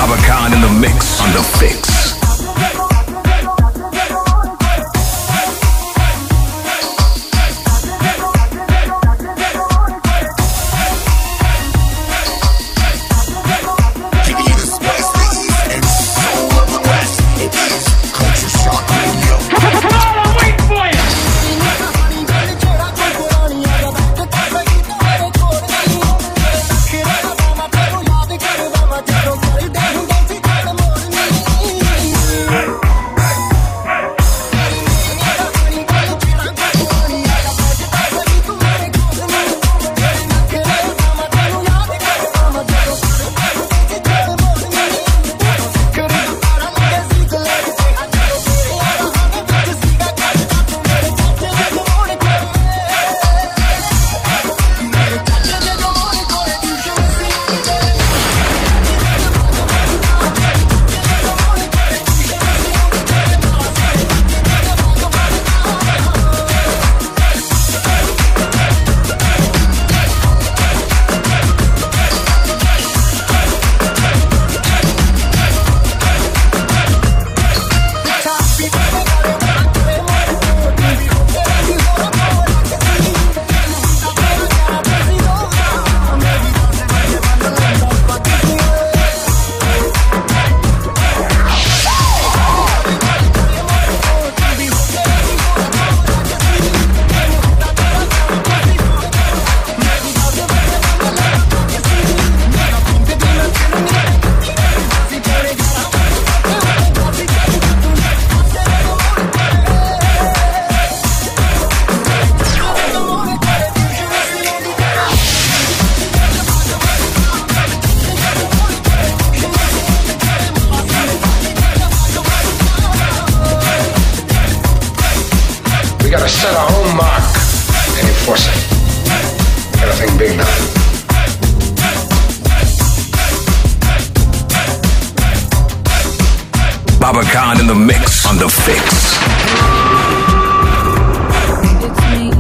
Baba Khan in the mix on the fix. We gotta set our own mark and enforce it. Gotta think big now. Baba Khan in the mix on the fix. It's me.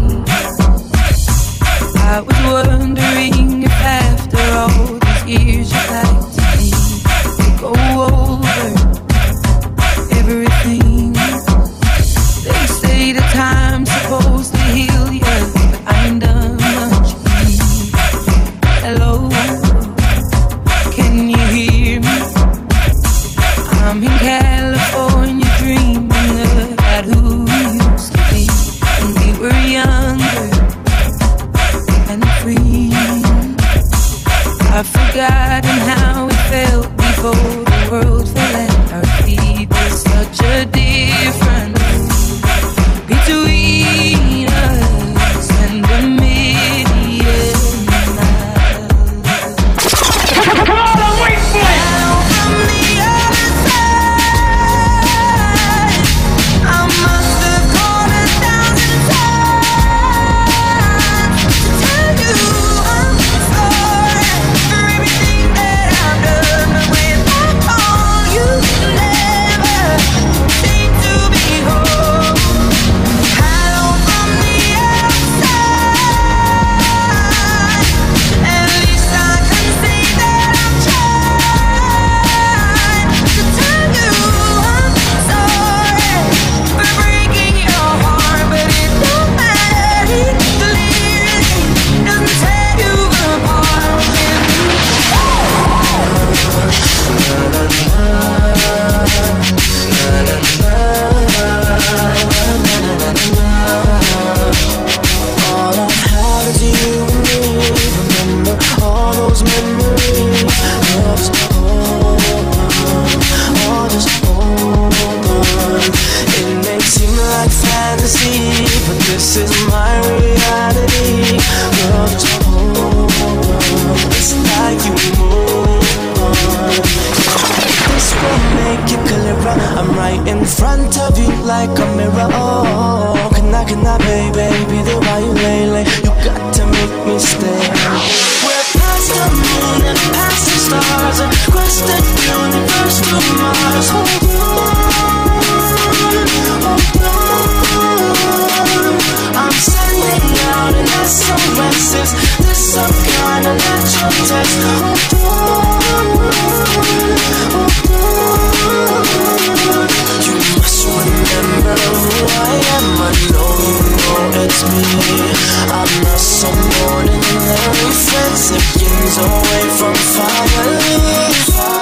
I was wondering if after all these years you'd like me to go over everything. They say the time's supposed to heal you, but I ain't done much. Hello, can you hear me? I'm in California dreaming about who we used to be when we were younger and free. I've forgotten how it felt before the world fell at our feet. There's such a difference between us and a million miles. Come on, I'm waiting for you! From the other side, I must have called 1,000 times to tell you I'm sorry for everything that I've done. But when I call, you never seem to be home. Hello from the outside, at least I can say that I've tried to tell you I'm sorry for breaking your heart, but it don't matter. Clearly doesn't tear you apart. All I've had is you and me. Remember all those memories. Oh, just hold on. Oh, just hold on. It may seem like fantasy, but this is my reality. Girl, just hold on. It's like you move on. This will make it clearer. I'm right in front of you like a mirror. Oh, can I, baby, the way you lay, you got to make me stay. We're past the moon and past the stars, across the universe to Mars. Hold on. I'm sending out an SOS. Is this some kind of natural test? Hold on. I met someone and then friends, seconds away from finally.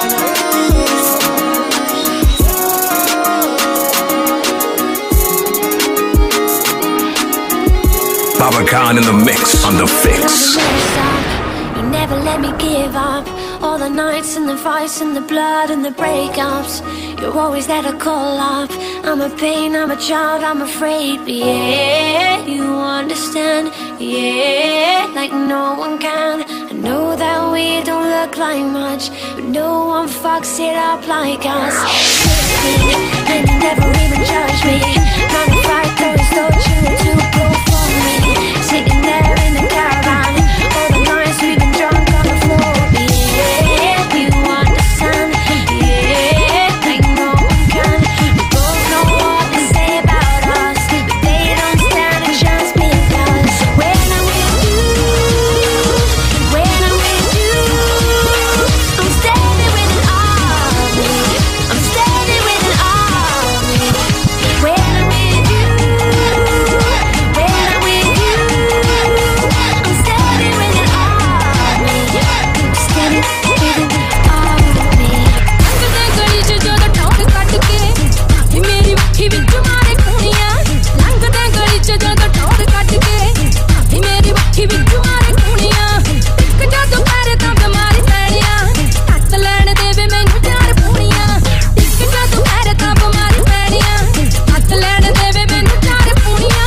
Baba Khan in the mix on the fix. You never let me give up. All the nights and the fights and the blood and the breakups. You're always there to call up. I'm a pain, I'm a child, I'm afraid. But yeah, you understand. Yeah, like no one can. I know that we don't look like much, but no one fucks it up like us. And you never even judge me. 9 to 5 boys told you to go for me. Sitting there in the caravan, all the nights we've been drunk on the floor. Yeah, you understand. Yeah, like no one can. We both know what they say about us, but they don't stand a chance because when I'm with you, when I'm with you, I'm standing with an army. I'm standing with an army. When I'm with you, when I'm with you, I'm standing with an army. I'm standing with an army. गली च जो ठोर cut के मेरी मुट्ठी विच मारे खूनियां लंघदे गली च जो ठोर कट के मेरी मुट्ठी विच मारे खूनियां एक जादू पैरे तां बीमारी पैणियां हत्थ लैण देवे मैनू चार पूनियां एक जादू पैरे तां बीमारी पैणियां हत्थ लैण देवे मैनू चार पूनियां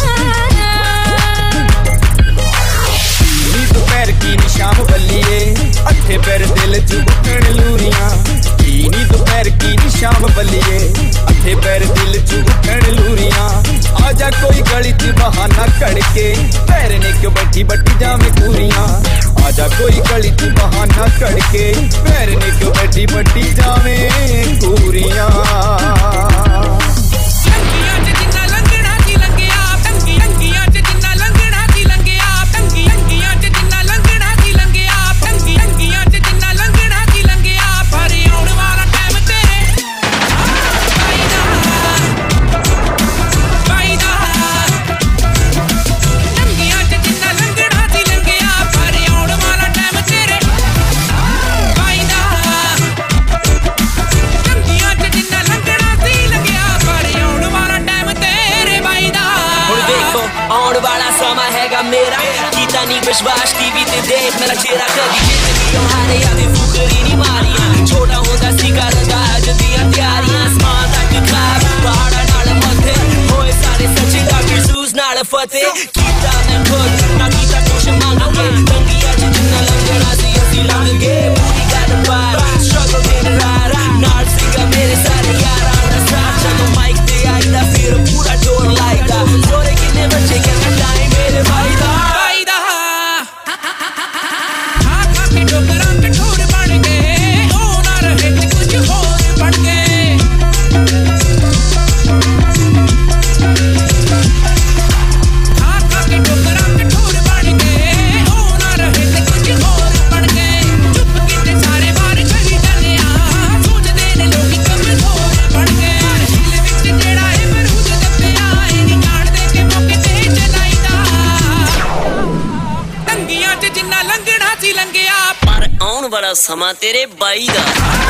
नी दोपहर की नी शाम बल्लिए अठे पैर दिल च उठण लूरियां नी दोपहर की नी शाम बल्लिए अठे पैर दिल च उठण लूरियां आजा कोई गली च बहाना कड़के पैरने क्यों बैठी बट्टी जावे पूरियां आजा कोई गली च बहाना कड़के पैरने क्यों बैठी बट्टी जावे पूरियां विश्वास टीवी ते देख मेरा चेहरा कभी जिंदगी हारे यादें फुकरी नी मारियां छोटा होंदा सीगा रंगा अज दियां त्यारियां आसमान तक ख्वाब पहाड़ा नाल मथे होए सारे सच्चे डॉक्टर सूस नाल फतेह कीता मैं खुद ना कीता कुछ मंगे तंगिया च जिन्ना लंघना सी असी लंघ गए पूरी गल पार स्ट्रगल दिन रात नाल सीगा मेरे सारे यारां दा साथ चलो माइक ते आई दा फिर पूरा जोर लाईदा जोरे किन्ने बच्चे कहना टाइम मेरे भाई दा बड़ा समा तेरे बाई दा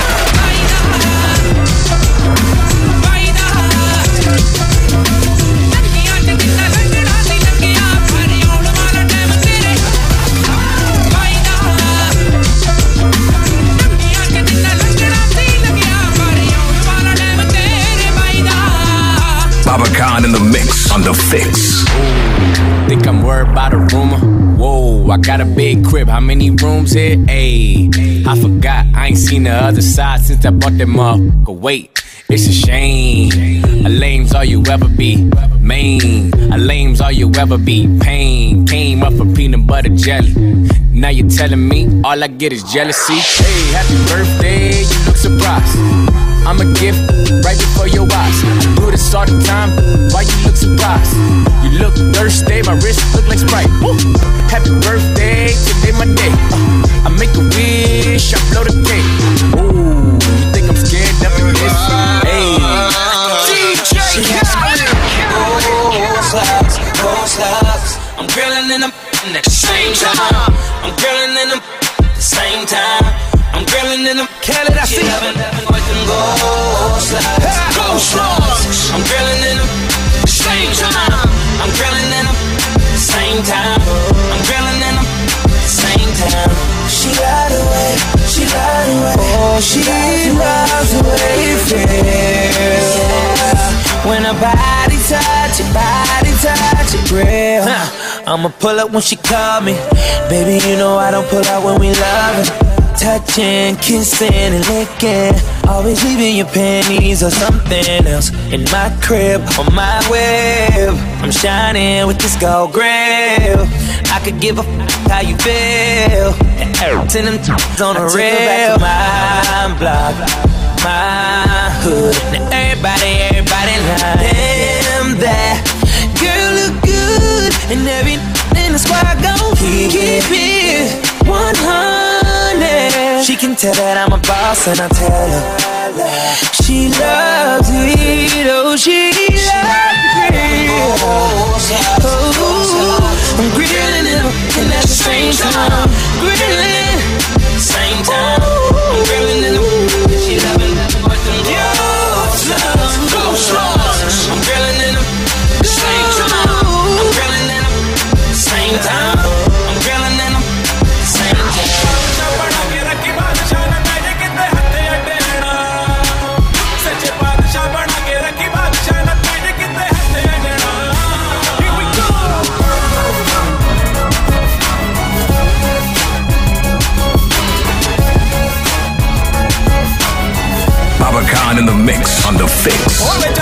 Baba Khan in the mix on the fix. Think I'm worried about a rumor? Whoa, I got a big crib. How many rooms here? Ayy, I forgot. I ain't seen the other side since I bought that motherfucker. Wait, it's a shame. A lame's all you ever be. Main, a lame's all you ever be. Pain came up from peanut butter jelly. Now you're telling me all I get is jealousy. Hey, happy birthday, you look surprised. I'm a gift right before your eyes. I do this all the time. Why you look surprised? You look thirsty, my wrist look like Sprite. Woo. Happy birthday, today my day. I make a wish, I blow the cake. Ooh, you think I'm scared up in this? Hey, DJ Khaled. Oh, slaps, I'm grilling in the grilling at the same time. I'm grilling in them at the same time. I'm grilling in them. Kelly, I see. Loving with them gold slides. Gold slugs. I'm grilling in them at the same time. I'm grilling in them at the same time. I'm grilling in them at the same time. She lied away, she lied away. Oh, she loves the way it feels. When her body touch it real. I'ma pull up when she call me. Baby, you know I don't pull out when we loving. Touching, kissing, and licking. Always leaving your panties or something else in my crib, on my web. I'm shining with this gold grill. I could give a how you feel. And send them on the rail. My block, my hood. Now everybody like damn, that girl look good. And every in the squad gon' keep it 100. She can tell that I'm a boss and I tell her she loves it. Oh, she loves it. Oh, I'm grilling it and at the same time grilling. Same time, I'm grilling in them. She loving with them gold slugs. I'm grilling in them. Same time, I'm grilling in them. Same time, I'm grilling in them. Same time. Baba Khan in the mix on the fix.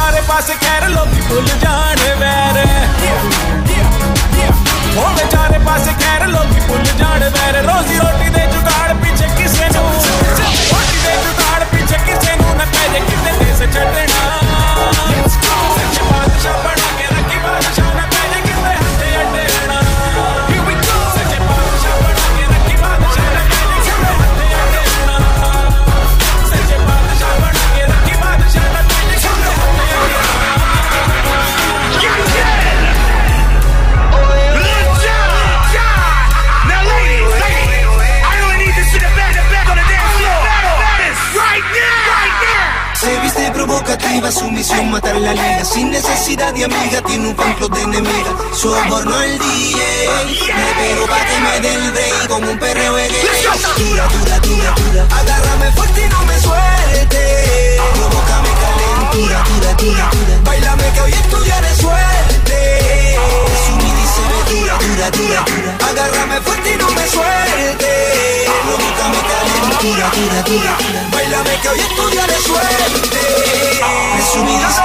Sumisión, matar la liga. Sin necesidad de amiga, tiene un complot de enemiga. Soborno al DJ, me pego pa' que me dé el rey como un perreo de gay. Dura, dura, dura, dura. Agárrame fuerte y no me suelte. Provócame calentura, dura, dura, dura. Bailame que hoy estudiaré suerte. Sumi dice dura, dura, dura, dura. Agárrame fuerte y no me suelte. Provócame calentura, dura, dura, dura. Bailame que hoy estudiaré suerte. Resumí, dice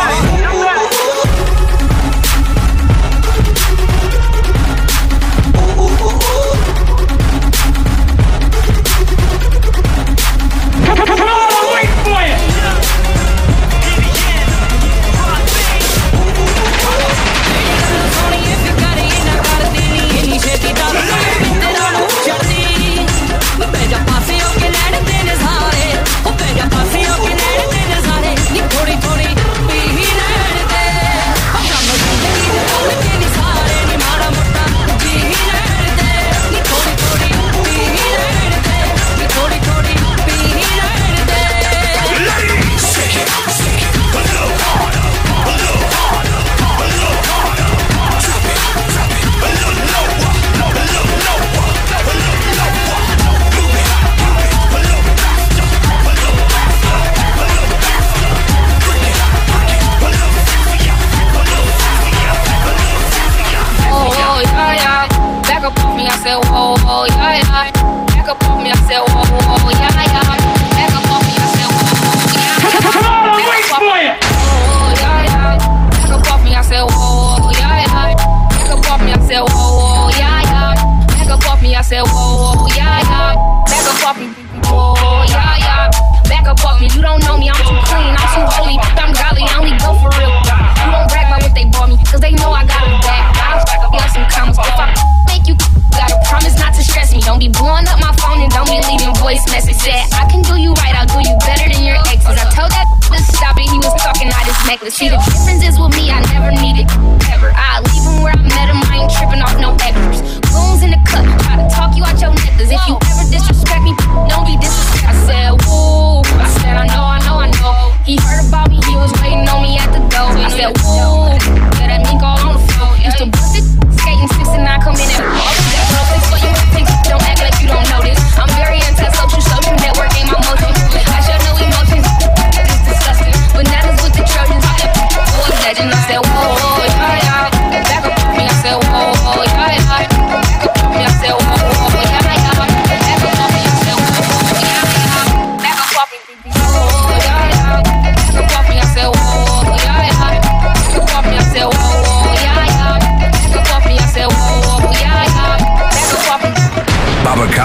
See, the difference is with me, I never needed ever. I leave him where I met him, I ain't tripping off no extras. Goons in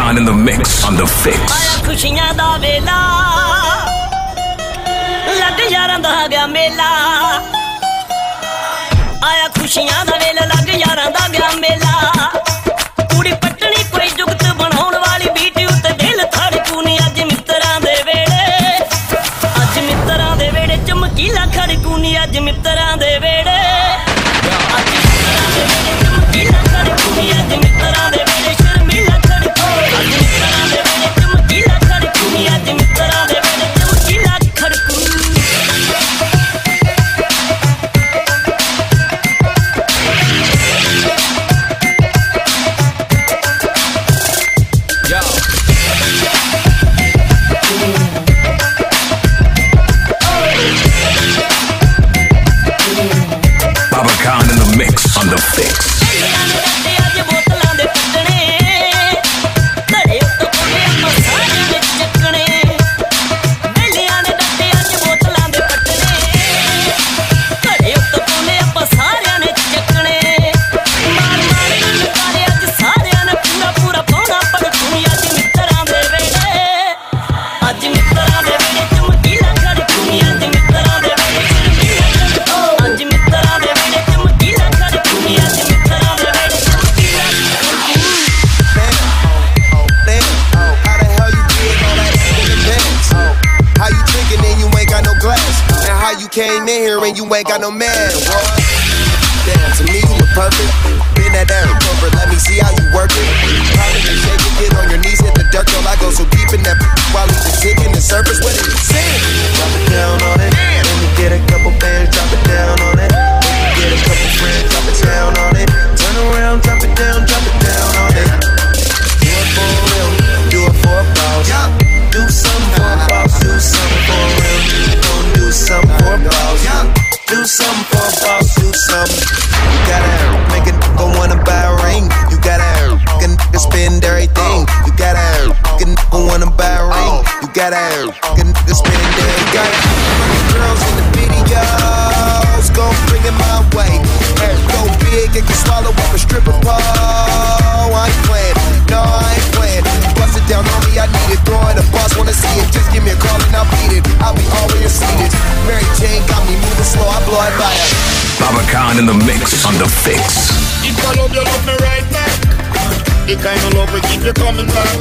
Khan in the mix on the fix. खुशियां दा वेला लग यारां दा गया मेला आया खुशियां दा वेला लग यारां दा गया मेला कुड़ी पटनी कोई जुगत बनाउण वाली बीटी उत्ते दिल धड़कूनी अज मित्रां दे वेड़े चमकीला खड़कूनी अज मित्रां दे वेड़े अज मित्रां दे वेड़े चमकीला खड़कूनी अज मित्रां दे वेड़े शर्मीला खड़कूनी अज मित्रां दे वेड़े चमकीला खड़कूनी अज मित्रां दे वेड़े चमकीला खड़कूनी Baba Khan in the mix on the fix. Came in here and you ain't got no man, boy. Damn, to me you look perfect. Been that damn cover, let me see how you work it. Probably can shake it, get on your knees, hit the dirt, girl. I go so deep in that while you just hitting the surface. What did you say? Drop it down on it. Let me get a couple bands, drop it down on it. Let me get a couple friends, drop it down on it. Turn around, drop it down on it. Do it for real, do it for a boss. Do something for a boss, do something for real. Do something for a boss. Do something for a boss. Do something. You gotta make a nigga wanna buy a ring. You gotta make a nigga spend everything. You gotta make a nigga wanna buy a ring. You gotta make a nigga spend everything. Girls in the videos, gon' bring it my way. Hair go big, it can swallow up a stripper pole. I ain't playing, no I ain't playing. Bust it down on me, I need it. Throw it a boss, wanna see it. Just give me a call and I'll beat it. I'll be all where you see it. Mary Jane got me moving slow, I blow it by her. Baba Khan in the mix on the fix. If I love you, love me right back. The kind of love will keep you coming back.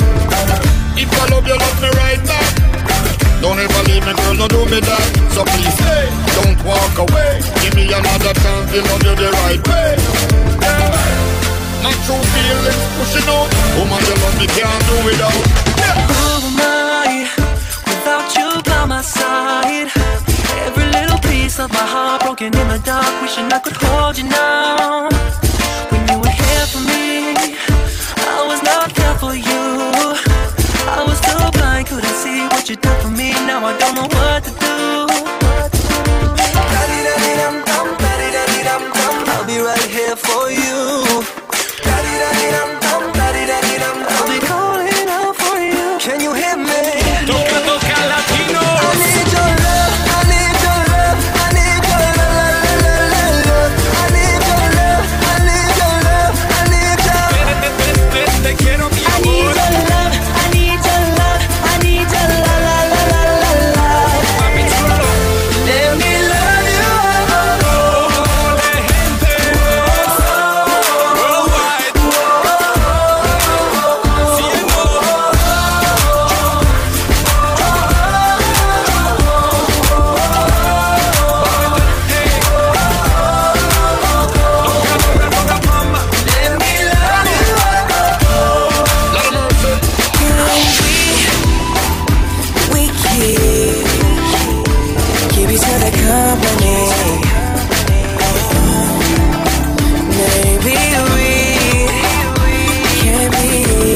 If I love you, love me right back. Don't ever leave me, girl, don't do me that. So please, hey, don't walk away. Give me another chance to love you the right way. Yeah. My true feelings pushing out. Woman, you love me, can't do without. Yeah. Who am I without you by my side? Every little piece of my heart broken in the dark, wishing I could hold you now. When you were here for me, I was not there for you. I was too blind, couldn't see what you did for me. Now I don't know what to do. I'll be right here for you. I'll be calling out for you. Can you hear me? Toca latino. I need your love. I need your love. I need your love. I need your love. I need your love. I need your. Te quiero mi amor. I need your love. I need your love. I need your love. Mami chulo. Let me love you. Keep each other company. Maybe we can be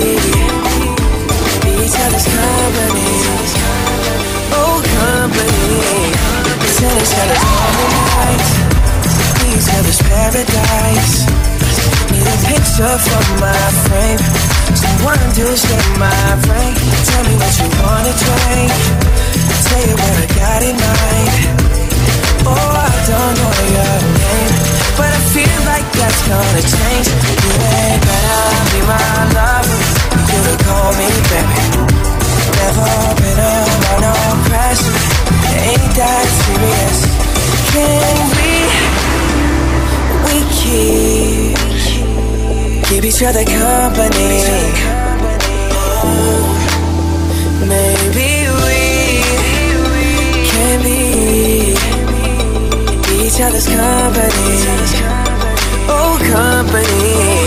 each other's company. Oh, company. Tell each other's harmonize. Be each other's paradise. Need a picture from my frame. Someone to share my brain. Tell me what you wanna drink. Tell you what I got in mind. Oh, I don't know your name, but I feel like that's gonna change. You ain't gotta be my lover. You can call me other company. Maybe we can be each other's company. Oh, company.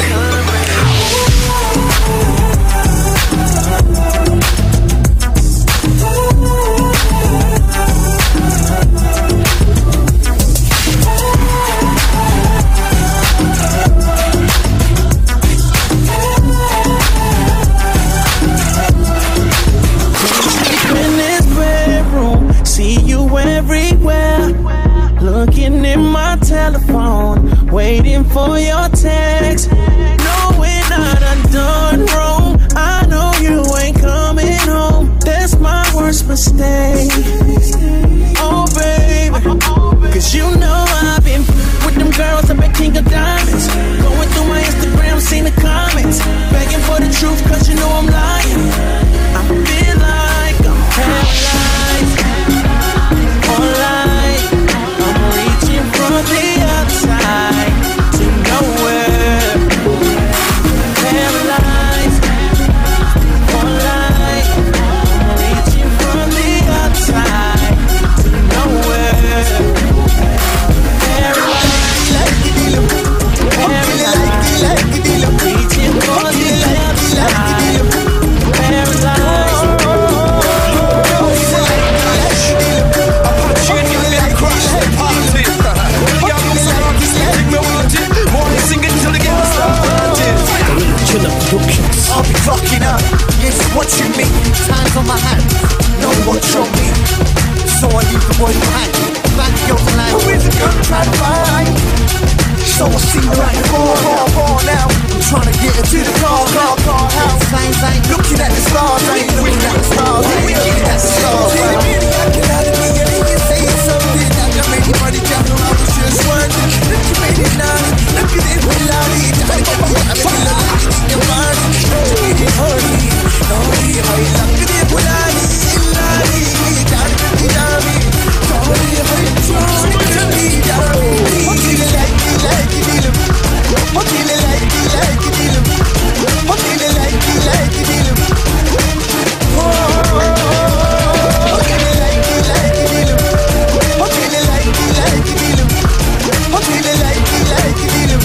Everywhere, looking in my telephone, waiting for your text, knowing I done wrong. I know you ain't coming home. That's my worst mistake. Oh baby, cause you know I've been with them girls up at King of Diamonds, going through my Instagram, seen the comments, begging for the truth cause you know I'm lying. I feel like I'm paralyzed. Online, I'm reaching from the outside to nowhere. Paralyzed. Online, I'm reaching from the outside to nowhere. Paralyzed. Paralyzed. Reaching from the outside. Paralyzed. I'll be fucking up. Yes, what you mean? Time's on my hands. No watch on me. So I leave the boy behind. Back your line. Who is it gonna try to find? So I see you right ball now. I'm trying to get into the car house. Signs I ain't looking at the stars. I ain't looking at the stars. I ain't looking at the stars. I get out of me and then you say something. I got many money down and I was just wondering. Look, you made it nice. Look at it, we love it. I get me out of me, look at your mind. Look at it, hurry. No, look at it, we love it. We got it, we love it. Sorry, hurry, sorry, what do you like, you like, you need him? What do you like, you like, you need him? What do you like, you like, you need him? What do you like, you like, you need him? What do you like, you like, you need him? What do you like, you like, you need him?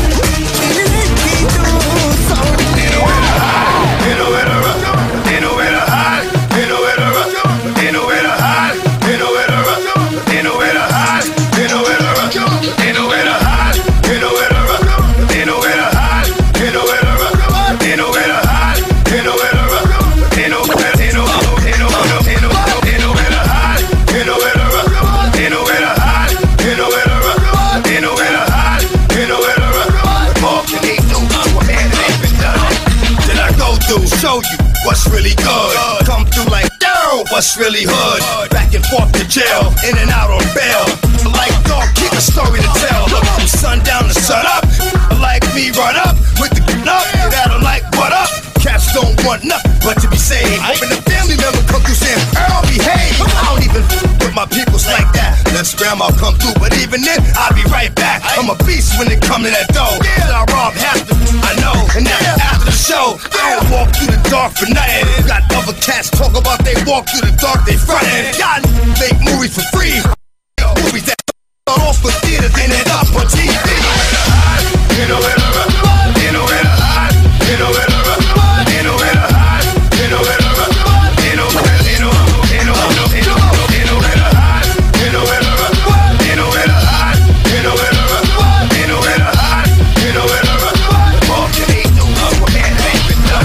Show you what's really good. Come through like, yo, what's really hood. Back and forth to jail, in and out on bail. Like dog, keep a story to tell. Look, from sundown to sun up. Like me, run up with the up. That I'm like, what up? Cats don't want nothing but to be saved. When the family member come through saying, Earl, behave. I don't even with my peoples like that. Let's grandma come through, but even then, I'll be right back. I'm a beast when it come to that dough. I rob half the, I know. And now after the show, I don't walk through the dark for nothing. Got other cats talk about they walk through the dark, they frontin'. Y'all make movies for free. Movies that start off with theaters and end up on TV. You know where to run, you know where to hide, you know where to run, you know where to hide, you know where to run, you know where to hide, you know where to hide, you know where to run, you know where to hide, you know where to run, you know where to hide, you know where to run. All you need to know what man ain't been done.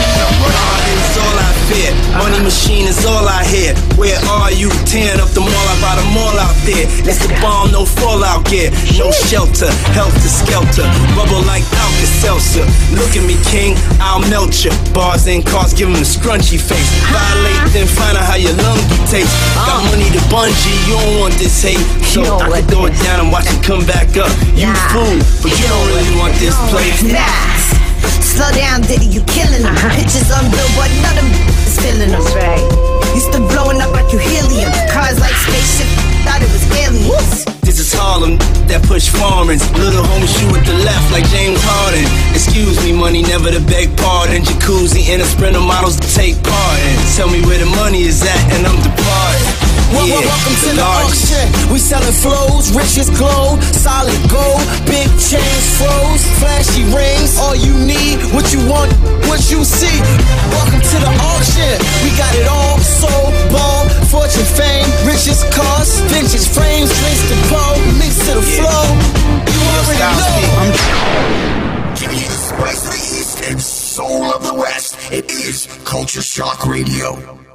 Is all I fear. Money machine is all I hear. Where are you? Tearing up the mall, I buy the mall out there. It's the bomb, no fallout gear. No shelter, helter skelter. Bubble like Alka-Seltzer. Look at me, king, I'll melt ya. Bars and cars, give him a scrunchy face. Violate, then find out how your lungy taste. Got money to bungee, you don't want this hate. So I can throw it down and watch it come back up. You fool, but you don't really want this place. Slow down, Diddy, you killing them. Pictures on Billboard, none of them is feeling them. Used to blowing up like you helium. Cars like spaceship, thought it was aliens. This is Harlem, that push foreigns. Little homie shoot with the left like James Harden. Excuse me, money, Cover the big part in jacuzzi and a sprinter models to take part in. Tell me where the money is at and I'm departing. Welcome to the auction. We selling flows, riches glow, solid gold, big chains froze, flashy rings. All you need, what you want, what you see. Welcome to the auction. We got it all, soul, ball, fortune, fame, riches, cars, vintage frames, drinks to blow, mix to the flow. You already know. Give you the spice of the East and soul of the West. It is Culture Shock Radio.